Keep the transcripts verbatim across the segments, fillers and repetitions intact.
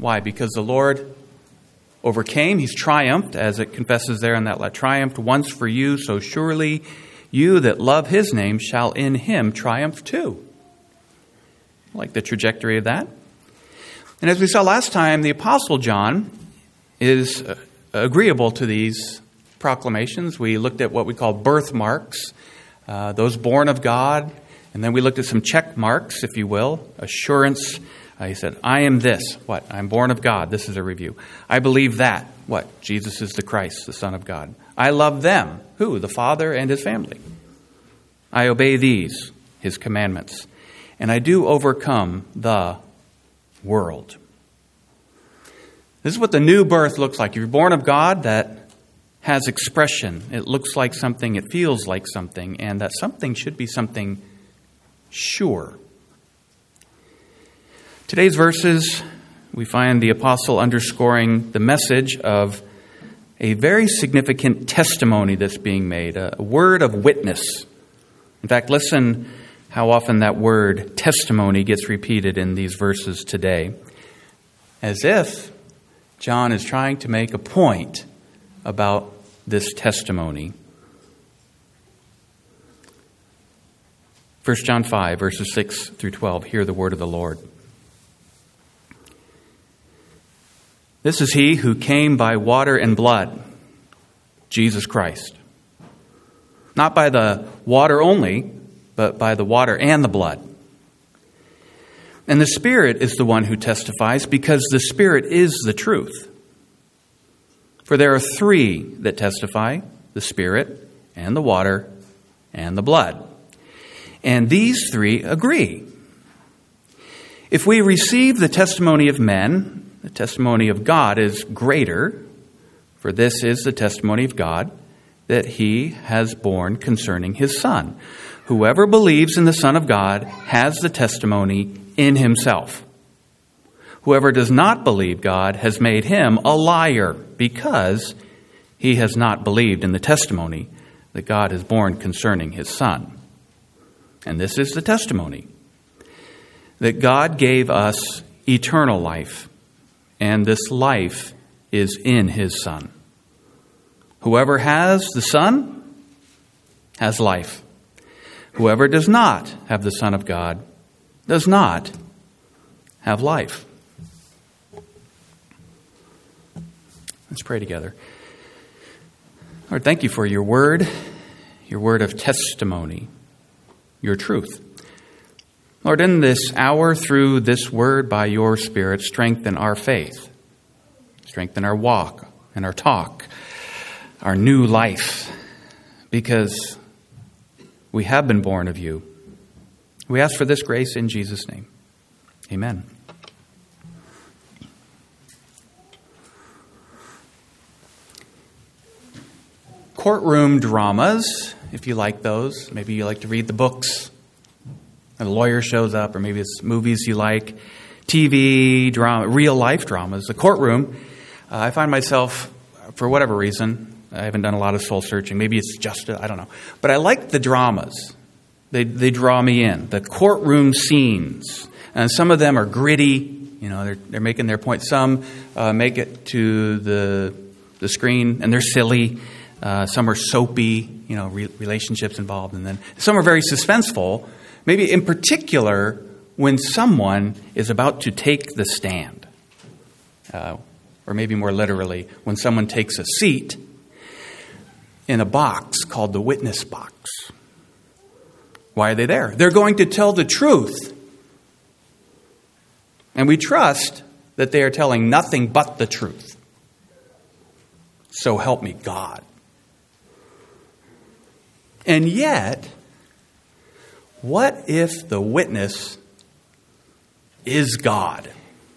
Why? Because the Lord overcame. He's triumphed, as it confesses there in that letter. Triumphed once for you, so surely you that love his name shall in him triumph too. I like the trajectory of that. And as we saw last time, the Apostle John is agreeable to these proclamations. We looked at what we call birthmarks, uh, those born of God. And then we looked at some check marks, if you will, assurance. Uh, he said, I am this. What? I'm born of God. This is a review. I believe that. What? Jesus is the Christ, the Son of God. I love them. Who? The Father and his family. I obey these, his commandments. And I do overcome the world. This is what the new birth looks like. If you're born of God, that has expression. It looks like something. It feels like something. And that something should be something sure. Today's verses, we find the apostle underscoring the message of a very significant testimony that's being made, a word of witness. In fact, listen how often that word testimony gets repeated in these verses today, as if John is trying to make a point about this testimony. First John five, verses six through twelve, hear the word of the Lord. This is he who came by water and blood, Jesus Christ. Not by the water only, but by the water and the blood. And the Spirit is the one who testifies, because the Spirit is the truth. For there are three that testify, the Spirit and the water and the blood. And these three agree. If we receive the testimony of men, the testimony of God is greater, for this is the testimony of God, that he has borne concerning his Son. Whoever believes in the Son of God has the testimony in himself. Whoever does not believe God has made him a liar, because he has not believed in the testimony that God has borne concerning his Son. And this is the testimony, that God gave us eternal life, and this life is in his Son. Whoever has the Son has life. Whoever does not have the Son of God does not have life. Let's pray together. Lord, thank you for your word, your word of testimony, your truth. Lord, in this hour, through this word, by your Spirit, strengthen our faith, strengthen our walk and our talk, our new life, because we have been born of you. We ask for this grace in Jesus' name. Amen. Courtroom dramas, if you like those. Maybe you like to read the books. A lawyer shows up, or maybe it's movies you like. T V, drama, real life dramas. The courtroom, uh, I find myself, for whatever reason, I haven't done a lot of soul searching. Maybe it's just, I don't know. But I like the dramas. They they draw me in. The courtroom scenes. And some of them are gritty. You know, they're they're making their point. Some uh, make it to the the screen, and they're silly. Uh, some are soapy, you know, re- relationships involved. And then some are very suspenseful. Maybe in particular when someone is about to take the stand. Uh, or maybe more literally, when someone takes a seat in a box called the witness box. Why are they there? They're going to tell the truth. And we trust that they are telling nothing but the truth. So help me God. And yet, what if the witness is God?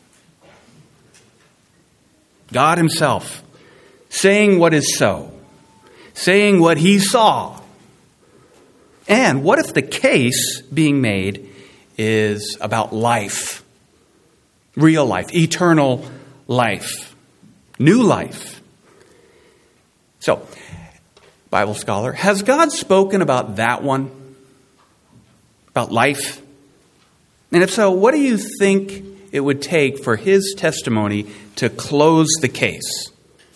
God himself, saying what is so, saying what he saw. And what if the case being made is about life, real life, eternal life, new life? So, Bible scholar, has God spoken about that one? About life? And if so, what do you think it would take for his testimony to close the case,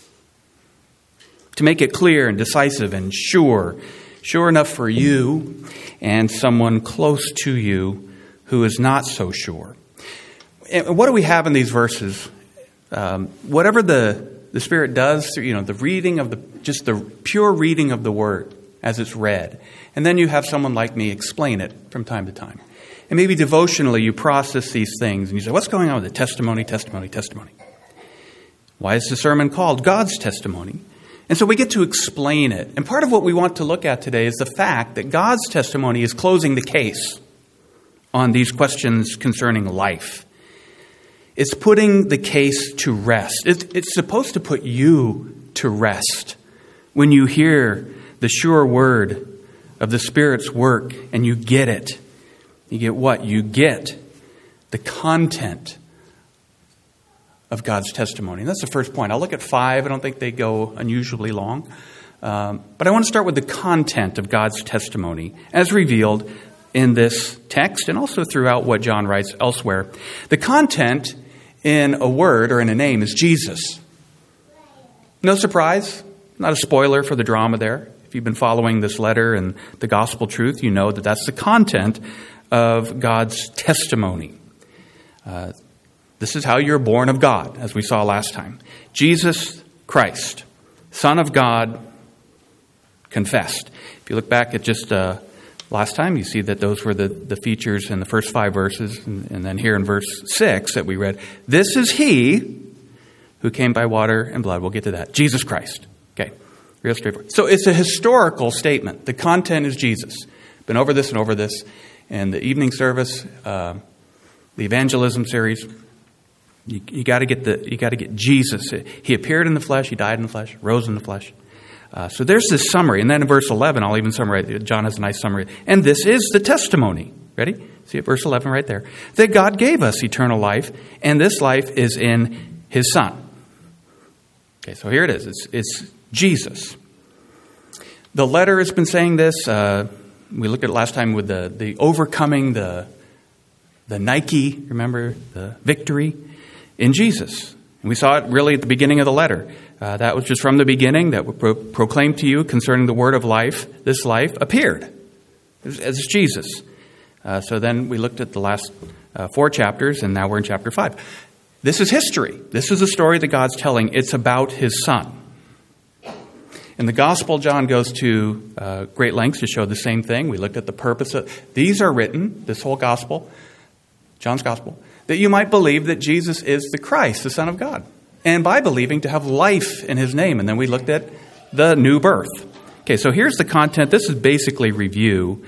to make it clear and decisive and sure, sure enough for you and someone close to you who is not so sure. And what do we have in these verses? Um, whatever the, the Spirit does, you know, the reading of the, just the pure reading of the Word as it's read. And then you have someone like me explain it from time to time. And maybe devotionally you process these things and you say, what's going on with the testimony, testimony, testimony? Why is the sermon called God's testimony? And so we get to explain it. And part of what we want to look at today is the fact that God's testimony is closing the case on these questions concerning life. It's putting the case to rest. It's, it's supposed to put you to rest when you hear the sure word of the Spirit's work and you get it. You get what? You get the content of God's testimony. And that's the first point. I'll look at five. I don't think they go unusually long. Um, but I want to start with the content of God's testimony as revealed in this text and also throughout what John writes elsewhere. The content in a word or in a name is Jesus. No surprise, not a spoiler for the drama there. If you've been following this letter and the gospel truth, you know that that's the content of God's testimony. Uh, this is how you're born of God, as we saw last time. Jesus Christ, Son of God, confessed. If you look back at just uh, last time, you see that those were the, the features in the first five verses. And, and then here in verse six that we read, this is he who came by water and blood. We'll get to that. Jesus Christ. Okay, real straightforward. So it's a historical statement. The content is Jesus. Been over this and over this. And the evening service, uh, the evangelism series, you, you got to get the you got to get Jesus. He appeared in the flesh. He died in the flesh. Rose in the flesh. Uh, so there's this summary, and then in verse eleven, I'll even summarize. John has a nice summary, and this is the testimony. Ready? See at verse eleven right there. That God gave us eternal life, and this life is in His Son. Okay, so here it is. It's, it's Jesus. The letter has been saying this. Uh, We looked at it last time with the, the overcoming, the, the Nike, remember, the victory in Jesus. And we saw it really at the beginning of the letter. Uh, that was just from the beginning that we pro- proclaimed to you concerning the word of life. This life appeared as, as Jesus. Uh, so then we looked at the last uh, four chapters, and now we're in chapter five. This is history. This is a story that God's telling. It's about His Son. In the gospel, John goes to uh, great lengths to show the same thing. We looked at the purpose of these are written, this whole gospel, John's gospel, that you might believe that Jesus is the Christ, the Son of God. And by believing, to have life in His name. And then we looked at the new birth. Okay, so here's the content. This is basically review.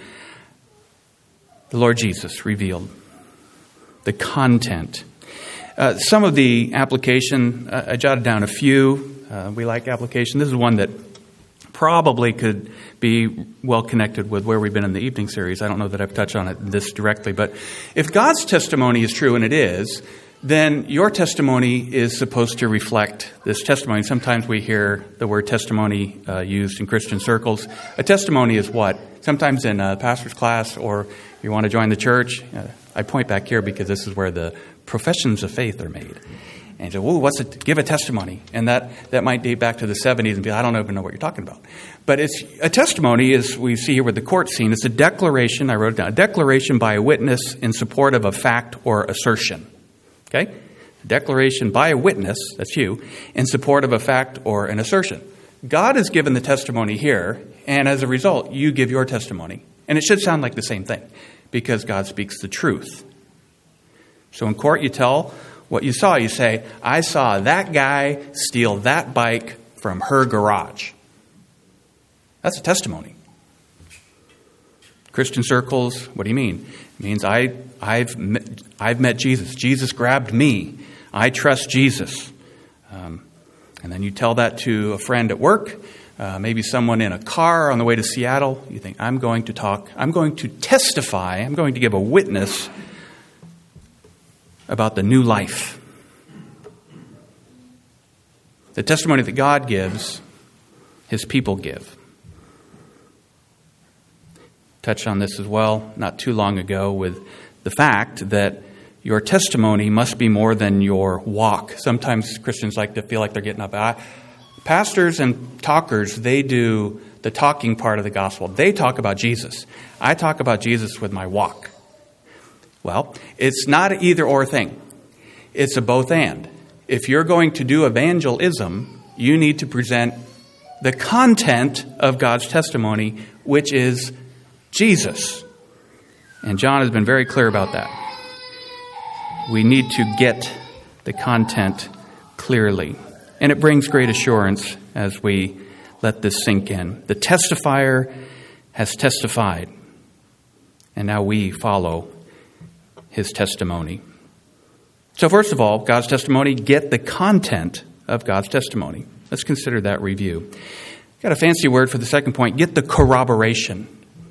The Lord Jesus revealed. The content. Uh, some of the application, uh, I jotted down a few. Uh, we like application. This is one that probably could be well connected with where we've been in the evening series. I don't know that I've touched on it this directly, but if God's testimony is true, and it is, then your testimony is supposed to reflect this testimony. Sometimes we hear the word testimony uh, used in Christian circles. A testimony is what? Sometimes in a pastor's class, or you want to join the church. Uh, I point back here because this is where the professions of faith are made. And you say, "Whoa, what's it? Give a testimony." And that, that might date back to the seventies and be, I don't even know what you're talking about. But it's a testimony, as we see here with the court scene, it's a declaration, I wrote it down, a declaration by a witness in support of a fact or assertion. Okay? A declaration by a witness, that's you, in support of a fact or an assertion. God has given the testimony here, and as a result, you give your testimony. And it should sound like the same thing, because God speaks the truth. So in court, you tell what you saw. You say, I saw that guy steal that bike from her garage. That's a testimony. Christian circles, what do you mean? It means I, I've, met, I've met Jesus. Jesus grabbed me. I trust Jesus. Um, and then you tell that to a friend at work, uh, maybe someone in a car on the way to Seattle. You think, I'm going to talk, I'm going to testify, I'm going to give a witness about the new life. The testimony that God gives, His people give. Touched on this as well not too long ago with the fact that your testimony must be more than your walk. Sometimes Christians like to feel like they're getting up. I, pastors and talkers, they do the talking part of the gospel. They talk about Jesus. I talk about Jesus with my walk. Well, it's not an either or thing. It's a both and. If you're going to do evangelism, you need to present the content of God's testimony, which is Jesus. And John has been very clear about that. We need to get the content clearly. And it brings great assurance as we let this sink in. The testifier has testified, and now we follow his testimony. So first of all, God's testimony, get the content of God's testimony. Let's consider that review. Got a fancy word for the second point, get the corroboration.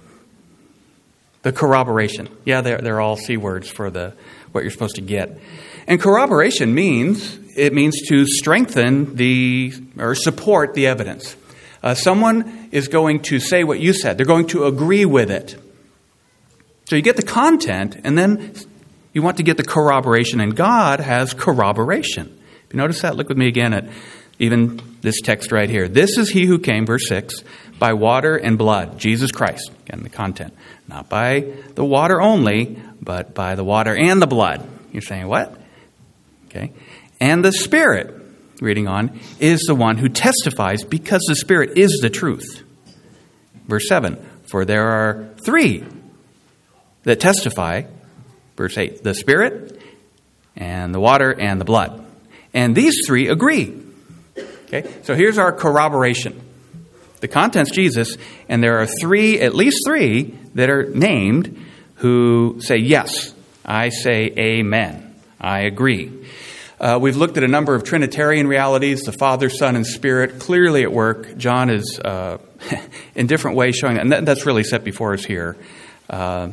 The corroboration. Yeah, they're, they're all C words for the what you're supposed to get. And corroboration means, it means to strengthen the, or support the evidence. Uh, someone is going to say what you said. They're going to agree with it. So you get the content, and then you want to get the corroboration, and God has corroboration. If you notice that, look with me again at even this text right here. This is he who came, verse six, by water and blood, Jesus Christ. Again, the content. Not by the water only, but by the water and the blood. You're saying, what? Okay. And the Spirit, reading on, is the one who testifies because the Spirit is the truth. Verse seven, for there are three that testify. Verse eight, the Spirit and the water and the blood. And these three agree. Okay, so here's our corroboration. The content's Jesus, and there are three, at least three, that are named who say, yes, I say amen. I agree. Uh, we've looked at a number of Trinitarian realities, the Father, Son, and Spirit, clearly at work. John is uh, in different ways showing that, and that, that's really set before us here. Uh,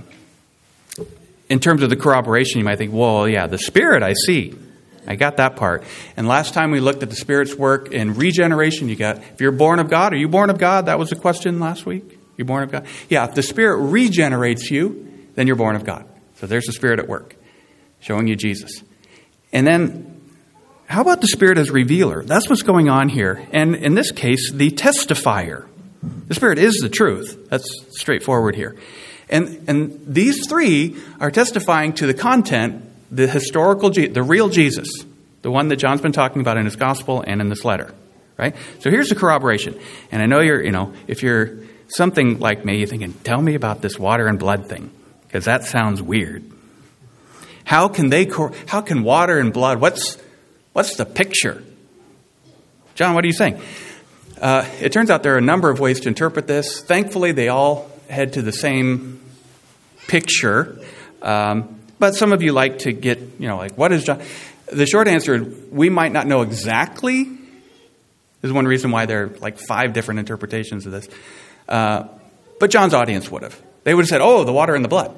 in terms of the corroboration, you might think, well, yeah, the Spirit I see. I got that part. And last time we looked at the Spirit's work in regeneration. You got, if you're born of God, are you born of God? That was the question last week. You're born of God? Yeah, if the Spirit regenerates you, then you're born of God. So there's the Spirit at work, showing you Jesus. And then, how about the Spirit as revealer? That's what's going on here. And in this case, the testifier. The Spirit is the truth. That's straightforward here. And, and these three are testifying to the content, the historical, the real Jesus, the one that John's been talking about in his gospel and in this letter, right? So here's the corroboration. And I know you're, you know, if you're something like me, you're thinking, tell me about this water and blood thing, because that sounds weird. How can they, how can water and blood, what's, what's the picture? John, what are you saying? Uh, it turns out there are a number of ways to interpret this. Thankfully, they all head to the same picture. Um, But some of you like to get, you know, like, what is John? The short answer is we might not know exactly. This is one reason why there are like five different interpretations of this. Uh, but John's audience would have. They would have said, oh, the water and the blood.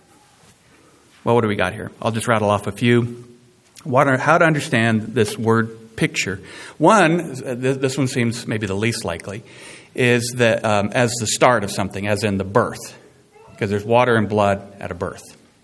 Well, what do we got here? I'll just rattle off a few. Water, how to understand this word picture. One, this one seems maybe the least likely, is that um, as the start of something, as in the birth. Because there's water and blood at a birth.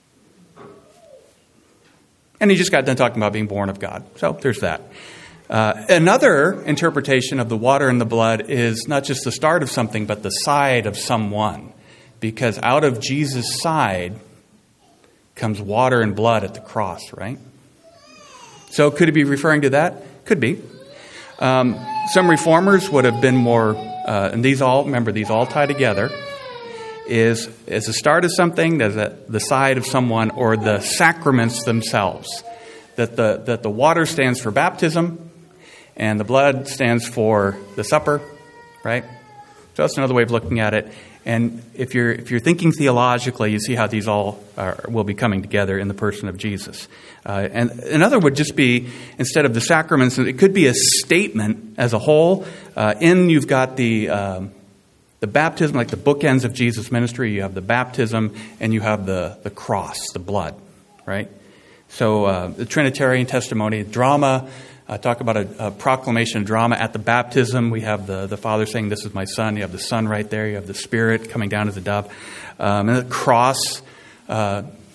And he just got done talking about being born of God. So there's that. Uh, another interpretation of the water and the blood is not just the start of something, but the side of someone. Because out of Jesus' side comes water and blood at the cross, right? So could it be referring to that? Could be. Um, some reformers would have been more, uh, and these all, remember, these all tie together. Is is the start of something, there's a, the side of someone, or the sacraments themselves. That the that the water stands for baptism, and the blood stands for the supper, right? So that's another way of looking at it. And if you're if you're thinking theologically, you see how these all are, will be coming together in the person of Jesus. Uh, and another would just be, instead of the sacraments, it could be a statement as a whole. Uh, in you've got the um, The baptism, like the bookends of Jesus' ministry, you have the baptism and you have the, the cross, the blood, right? So uh, the Trinitarian testimony, drama, uh, talk about a, a proclamation drama at the baptism. We have the, the Father saying, this is my Son. You have the Son right there. You have the Spirit coming down as a dove. Um, and the cross, uh,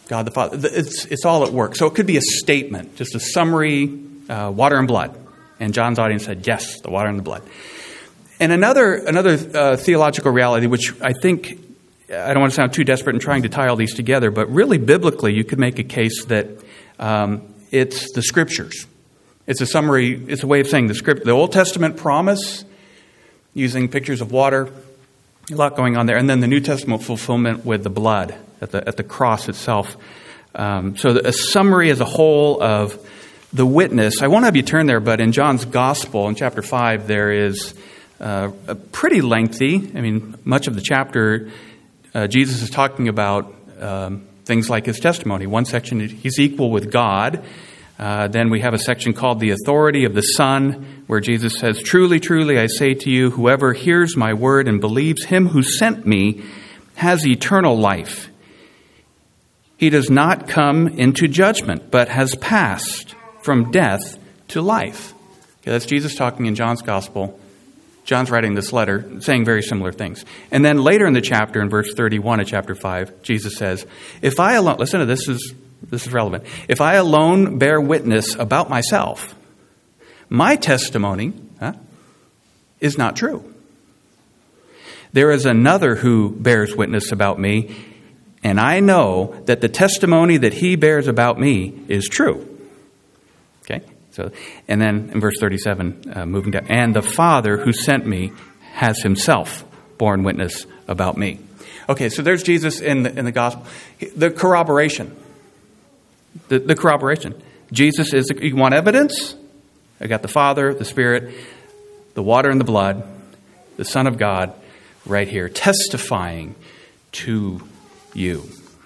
God the Father. It's, it's all at work. So it could be a statement, just a summary, uh, water and blood. And John's audience said, yes, the water and the blood. And another another uh, theological reality, which I think, I don't want to sound too desperate in trying to tie all these together, but really biblically you could make a case that um, it's the Scriptures. It's a summary, it's a way of saying the script, the Old Testament promise, using pictures of water, a lot going on there, and then the New Testament fulfillment with the blood at the at the cross itself. Um, so a summary as a whole of the witness. I won't have you turn there, but in John's Gospel, in chapter five, there is uh, a pretty lengthy, I mean, much of the chapter, uh, Jesus is talking about um, things like his testimony. One section, he's equal with God. Uh, then we have a section called the authority of the Son, where Jesus says, truly, truly, I say to you, whoever hears my word and believes him who sent me has eternal life. He does not come into judgment, but has passed from death to life. Okay, that's Jesus talking in John's Gospel. John's writing this letter, saying very similar things. And then later in the chapter, in verse thirty-one of chapter five, Jesus says, if I alone, listen to this, is This is relevant. If I alone bear witness about myself, my testimony huh, is not true. There is another who bears witness about me, and I know that the testimony that he bears about me is true. Okay, so and then in verse thirty-seven, uh, moving down, and the Father who sent me has himself borne witness about me. Okay, so there's Jesus in the, in the gospel, the corroboration. The, the corroboration. Jesus is, you want evidence? I got the Father, the Spirit, the water and the blood, the Son of God right here, testifying to you.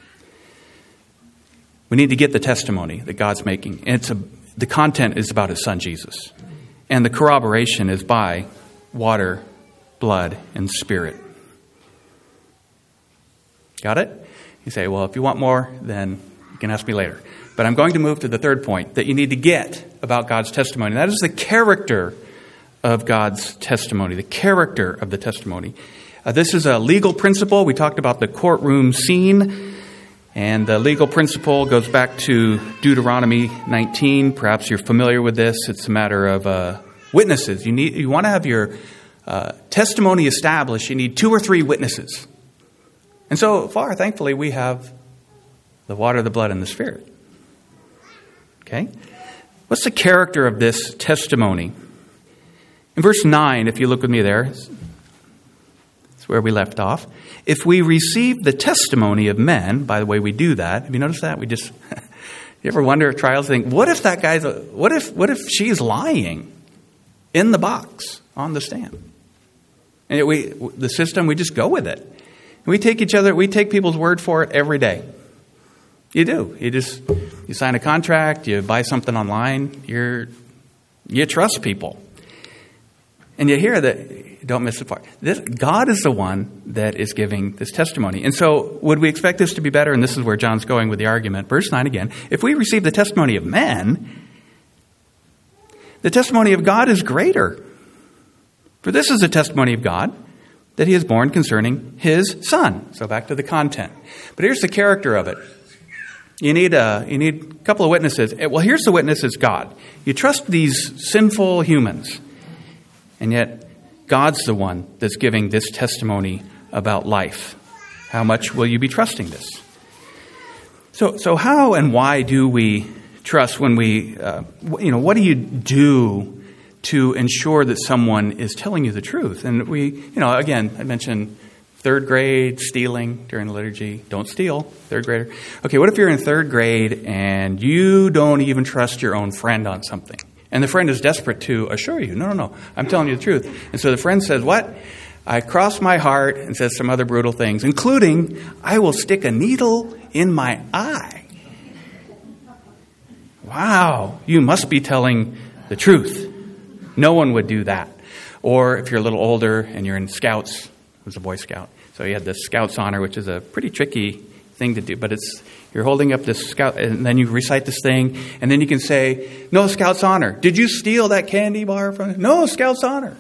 We need to get the testimony that God's making. And it's a, the content is about his Son, Jesus. And the corroboration is by water, blood, and Spirit. Got it? You say, well, if you want more, then you can ask me later. But I'm going to move to the third point that you need to get about God's testimony. That is the character of God's testimony, the character of the testimony. Uh, this is a legal principle. We talked about the courtroom scene, and the legal principle goes back to Deuteronomy nineteen. Perhaps you're familiar with this. It's a matter of uh, witnesses. You need, you want to have your uh, testimony established. You need two or three witnesses. And so far, thankfully, we have the water, the blood, and the Spirit. Okay? What's the character of this testimony? In verse nine, if you look with me there, it's where we left off. If we receive the testimony of men, by the way, we do that. Have you noticed that? We just, you ever wonder if trials think, what if that guy's, a, what if, what if she's lying in the box on the stand? And we, the system, we just go with it. We take each other, we take people's word for it every day. You do. You just, you sign a contract, you buy something online, you're, you trust people. And you hear that, don't miss the part. This, God is the one that is giving this testimony. And so would we expect this to be better? And this is where John's going with the argument. Verse nine again. If we receive the testimony of men, the testimony of God is greater. For this is the testimony of God, that he is born concerning his Son. So back to the content. But here's the character of it. You need a, you need a couple of witnesses. Well, here's the witness, is God. You trust these sinful humans, and yet God's the one that's giving this testimony about life. How much will you be trusting this? So, so how and why do we trust when we, uh, you know, what do you do to ensure that someone is telling you the truth? And we, you know, again, I mentioned third grade, stealing during the liturgy. Don't steal, third grader. Okay, what if you're in third grade and you don't even trust your own friend on something? And the friend is desperate to assure you, no, no, no, I'm telling you the truth. And so the friend says, what? I cross my heart, and says some other brutal things, including, I will stick a needle in my eye. Wow, you must be telling the truth. No one would do that. Or if you're a little older and you're in Scouts, I was a Boy Scout, so you had the Scouts honor, which is a pretty tricky thing to do, but it's, you're holding up this Scout, and then you recite this thing, and then you can say, no, Scouts honor. Did you steal that candy bar from? No, Scouts honor.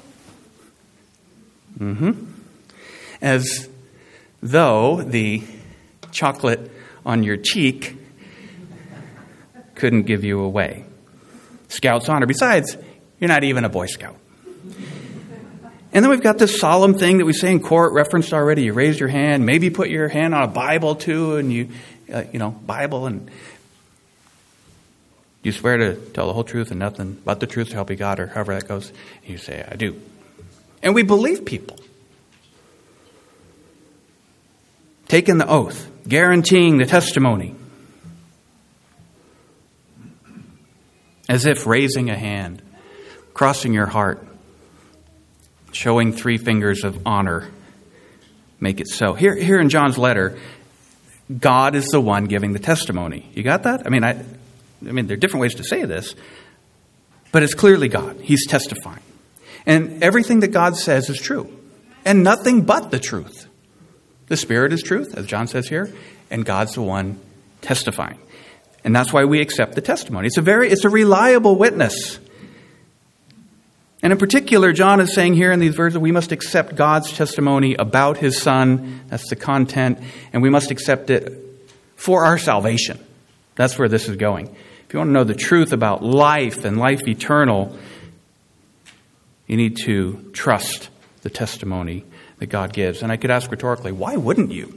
Mm-hmm. As though the chocolate on your cheek couldn't give you away. Scout's honor. Besides, you're not even a Boy Scout. And then we've got this solemn thing that we say in court, referenced already. You raise your hand, maybe put your hand on a Bible too, and you, uh, you know, Bible, and you swear to tell the whole truth and nothing but the truth to help you God, or however that goes. And you say, I do. And we believe people. Taking the oath, guaranteeing the testimony. As if raising a hand, crossing your heart, showing three fingers of honor, make it so. Here, here in John's letter, God is the one giving the testimony. You got that? I mean, I, I mean, there are different ways to say this, but it's clearly God. He's testifying. And everything that God says is true, and nothing but the truth. The Spirit is truth, as John says here, and God's the one testifying. And that's why we accept the testimony. It's a very, it's a reliable witness. And in particular, John is saying here in these verses, we must accept God's testimony about his Son. That's the content. And we must accept it for our salvation. That's where this is going. If you want to know the truth about life and life eternal, you need to trust the testimony that God gives. And I could ask rhetorically, why wouldn't you?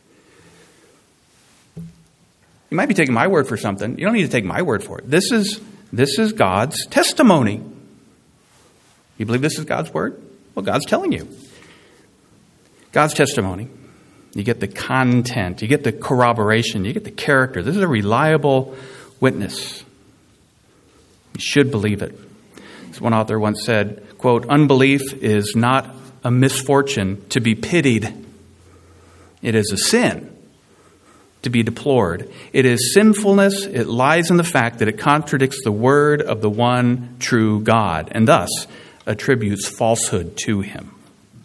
You might be taking my word for something. You don't need to take my word for it. This is, this is God's testimony. You believe this is God's word? Well, God's telling you. God's testimony. You get the content. You get the corroboration. You get the character. This is a reliable witness. You should believe it. As one author once said, quote, unbelief is not a misfortune to be pitied. It is a sin to be deplored. It is sinfulness. It lies in the fact that it contradicts the word of the one true God, and thus attributes falsehood to him.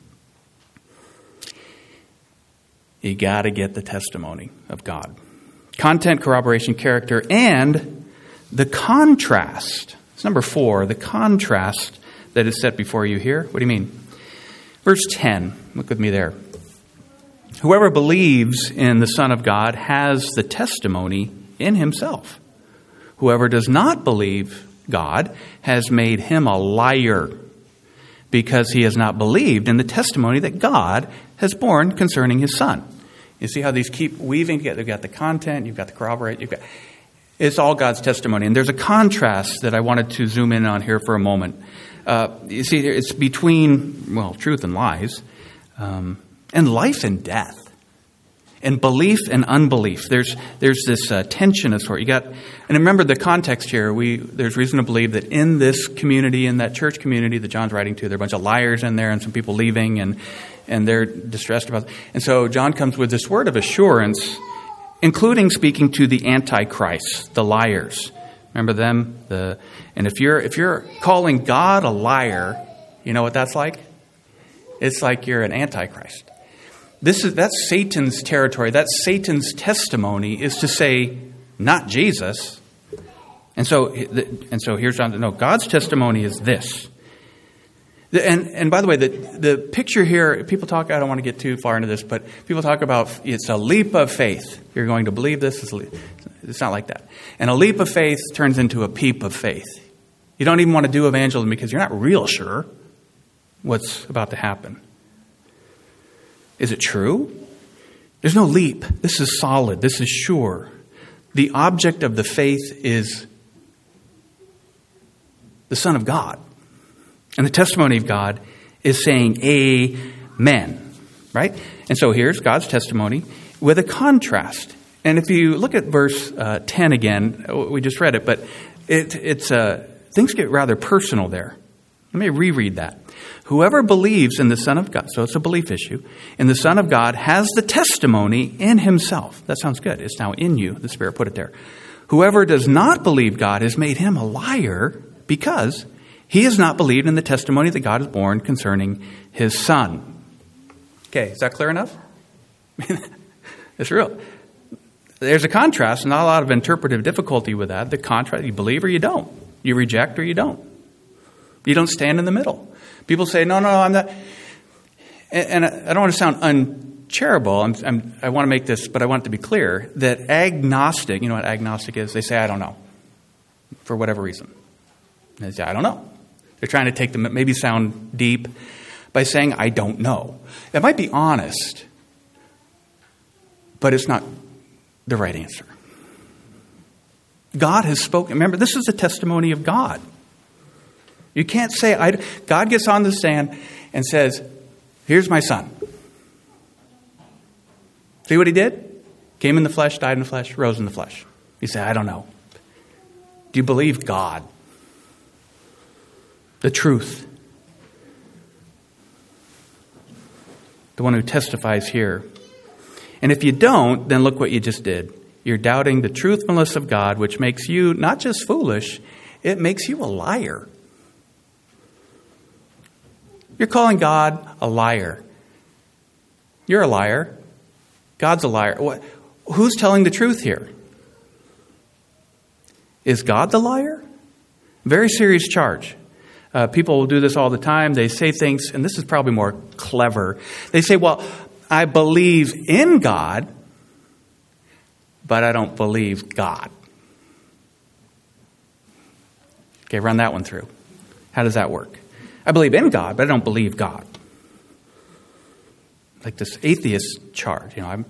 You got to get the testimony of God. Content, corroboration, character, and the contrast. It's number four, the contrast that is set before you here. What do you mean? Verse ten, look with me there. Whoever believes in the Son of God has the testimony in himself. Whoever does not believe God has made him a liar, because he has not believed in the testimony that God has borne concerning his Son. You see how these keep weaving together? You've got the content, you've got the corroborate, you've got... It's all God's testimony. And there's a contrast that I wanted to zoom in on here for a moment. Uh, you see, it's between, well, truth and lies, um, and life and death, and belief and unbelief. There's there's this uh, tension of sort. You got, and remember the context here. We there's reason to believe that in this community, in that church community that John's writing to, there are a bunch of liars in there and some people leaving, and and they're distressed about it. And so John comes with this word of assurance, including speaking to the Antichrist, the liars. Remember them? The and if you're if you're calling God a liar, you know what that's like? It's like you're an Antichrist. This is that's Satan's territory. That's Satan's testimony, is to say, not Jesus. And so and so here's John. No, God's testimony is this. And and by the way, the the picture here, people talk, I don't want to get too far into this, but people talk about it's a leap of faith. You're going to believe this. It's not like that. And a leap of faith turns into a peep of faith. You don't even want to do evangelism because you're not real sure what's about to happen. Is it true? There's no leap. This is solid. This is sure. The object of the faith is the Son of God. And the testimony of God is saying amen, right? And so here's God's testimony with a contrast. And if you look at verse uh, ten again, we just read it, but it, it's uh, things get rather personal there. Let me reread that. Whoever believes in the Son of God, so it's a belief issue, in the Son of God has the testimony in himself. That sounds good. It's now in you. The Spirit put it there. Whoever does not believe God has made him a liar, because he has not believed in the testimony that God has borne concerning his Son. Okay, is that clear enough? It's real. There's a contrast, not a lot of interpretive difficulty with that. The contrast, you believe or you don't. You reject or you don't. You don't stand in the middle. People say, no, no, I'm not. And I don't want to sound un, charitable. I'm, I'm, I want to make this, but I want it to be clear that agnostic, you know what agnostic is? They say, I don't know, for whatever reason. They say, I don't know. They're trying to take them, maybe sound deep by saying, I don't know. It might be honest, but it's not the right answer. God has spoken. Remember, this is a testimony of God. You can't say, I, God gets on the stand and says, here's my son. See what he did? Came in the flesh, died in the flesh, rose in the flesh. You say, I don't know. Do you believe God? The truth. The one who testifies here. And if you don't, then look what you just did. You're doubting the truthfulness of God, which makes you not just foolish, it makes you a liar. You're calling God a liar. You're a liar. God's a liar. What? Who's telling the truth here? Is God the liar? Very serious charge. Uh, people will do this all the time. They say things, and this is probably more clever. They say, well, I believe in God, but I don't believe God. Okay, run that one through. How does that work? I believe in God, but I don't believe God. Like this atheist charge. You know, I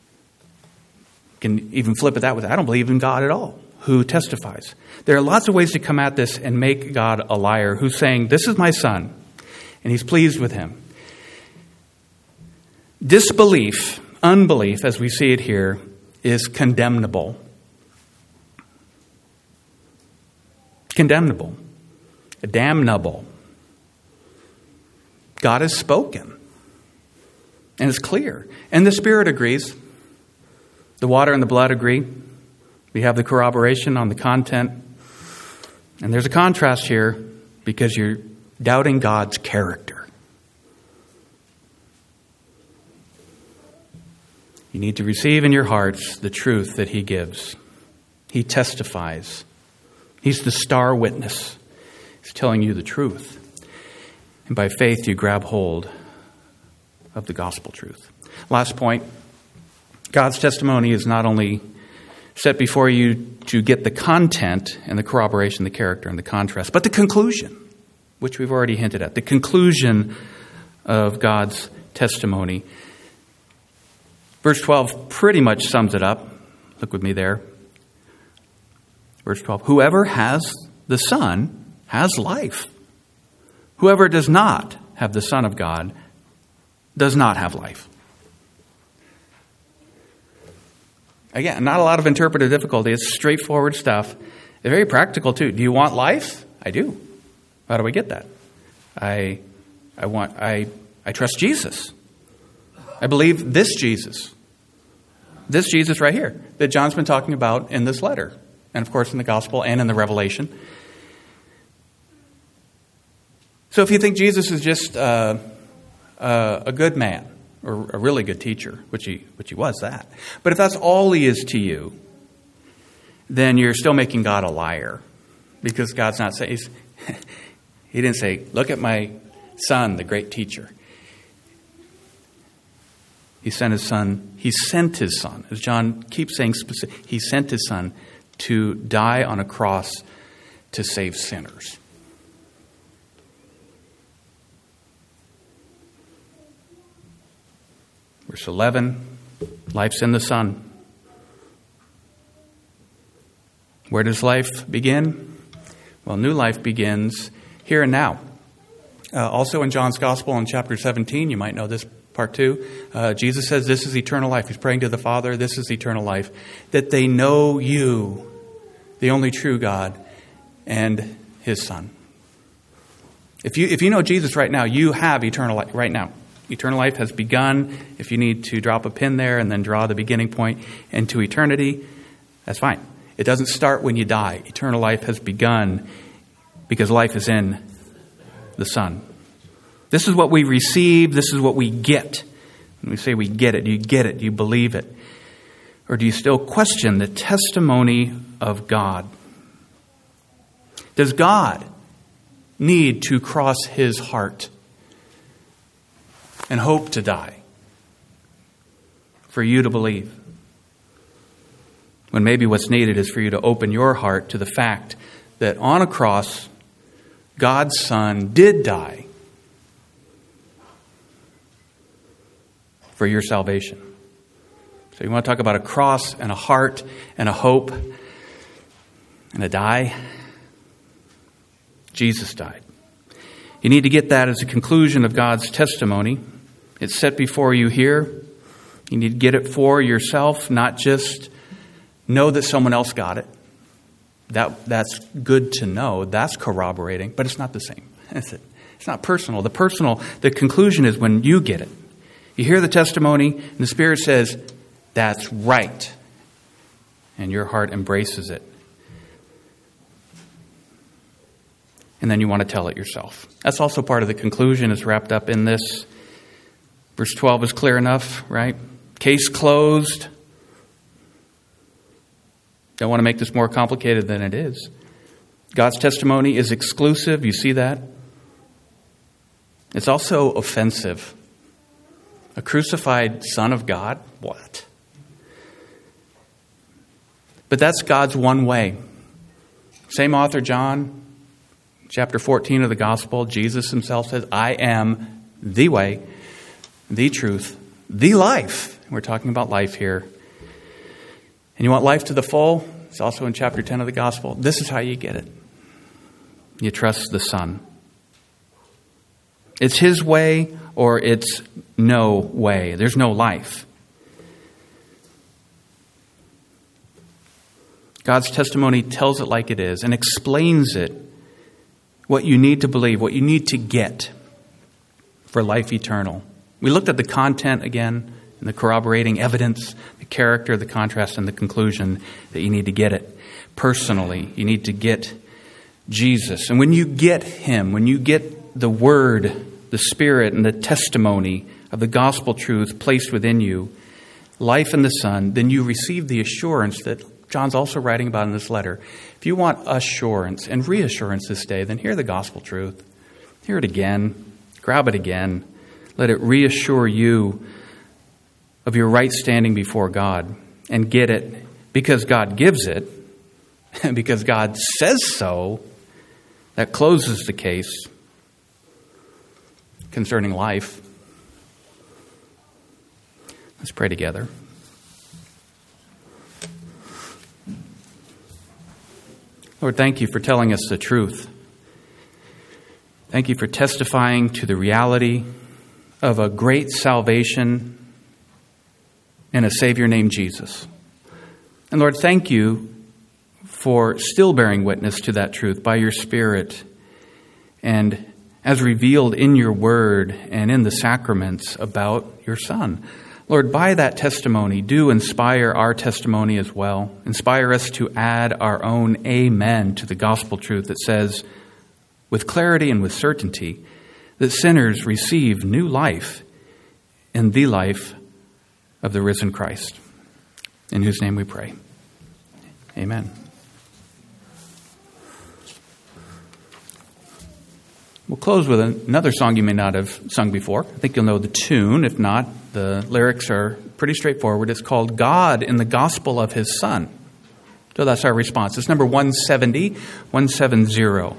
can even flip it that way. I don't believe in God at all. Who testifies? There are lots of ways to come at this and make God a liar, who's saying, this is my son, and he's pleased with him. Disbelief, unbelief, as we see it here, is condemnable. Condemnable. Damnable. God has spoken. And it's clear. And the Spirit agrees. The water and the blood agree. We have the corroboration on the content. And there's a contrast here because you're doubting God's character. You need to receive in your hearts the truth that he gives. He testifies. He's the star witness. He's telling you the truth. And by faith, you grab hold of the gospel truth. Last point. God's testimony is not only set before you to get the content and the corroboration, the character and the contrast, but the conclusion, which we've already hinted at. The conclusion of God's testimony. Verse twelve pretty much sums it up. Look with me there. Verse twelve. Whoever has the Son has life. Whoever does not have the Son of God does not have life. Again, not a lot of interpretive difficulty. It's straightforward stuff. It's very practical too. Do you want life? I do. How do I get that? I I want I I trust Jesus. I believe this Jesus. This Jesus right here that John's been talking about in this letter. And of course in the gospel and in the Revelation. So if you think Jesus is just uh, uh, a good man or a really good teacher, which he which he was that, but if that's all he is to you, then you're still making God a liar, because God's not saying he didn't say, "Look at my son, the great teacher." He sent his son. He sent his son, as John keeps saying. Specific, he sent his son to die on a cross to save sinners. Verse eleven, life's in the Son. Where does life begin? Well, new life begins here and now. Uh, also in John's Gospel in chapter seventeen, you might know this part two, uh, Jesus says this is eternal life. He's praying to the Father, this is eternal life, that they know you, the only true God, and his Son. If you if you know Jesus right now, you have eternal life right now. Eternal life has begun. If you need to drop a pin there and then draw the beginning point into eternity, that's fine. It doesn't start when you die. Eternal life has begun because life is in the Son. This is what we receive. This is what we get. When we say we get it, do you get it? Do you believe it? Or do you still question the testimony of God? Does God need to cross his heart and hope to die? for you to believe. When maybe what's needed is for you to open your heart to the fact that on a cross, God's Son did die for your salvation. So you want to talk about a cross and a heart and a hope and a die? Jesus died. You need to get that as a conclusion of God's testimony. It's set before you here. You need to get it for yourself, not just know that someone else got it. That that's good to know. That's corroborating, but it's not the same. It's, it's not personal. The personal, the conclusion is when you get it. You hear the testimony, and the Spirit says, that's right. And your heart embraces it. And then you want to tell it yourself. That's also part of the conclusion. It's wrapped up in this. Verse twelve is clear enough, right? Case closed. Don't want to make this more complicated than it is. God's testimony is exclusive. You see that? It's also offensive. A crucified Son of God? What? But that's God's one way. Same author, John, chapter fourteen of the Gospel, Jesus himself says, I am the way, the truth, the life. We're talking about life here. And you want life to the full? It's also in chapter ten of the Gospel. This is how you get it. You trust the Son. It's his way or it's no way. There's no life. God's testimony tells it like it is and explains it, what you need to believe, what you need to get for life eternal. We looked at the content again, and the corroborating evidence, the character, the contrast, and the conclusion that you need to get it personally. You need to get Jesus. And when you get him, when you get the Word, the Spirit, and the testimony of the gospel truth placed within you, life in the Son, then you receive the assurance that John's also writing about in this letter. If you want assurance and reassurance this day, then hear the gospel truth. Hear it again. Grab it again. Let it reassure you of your right standing before God. And get it because God gives it, and because God says so. That closes the case concerning life. Let's pray together. Lord, thank you for telling us the truth. Thank you for testifying to the reality of a great salvation in a Savior named Jesus. And Lord, thank you for still bearing witness to that truth by your Spirit and as revealed in your word and in the sacraments about your Son. Lord, by that testimony, do inspire our testimony as well. Inspire us to add our own amen to the gospel truth that says, with clarity and with certainty, that sinners receive new life in the life of the risen Christ. In whose name we pray. Amen. We'll close with another song you may not have sung before. I think you'll know the tune. If not, the lyrics are pretty straightforward. It's called God in the Gospel of His Son. So that's our response. It's number one seventy, one seventy.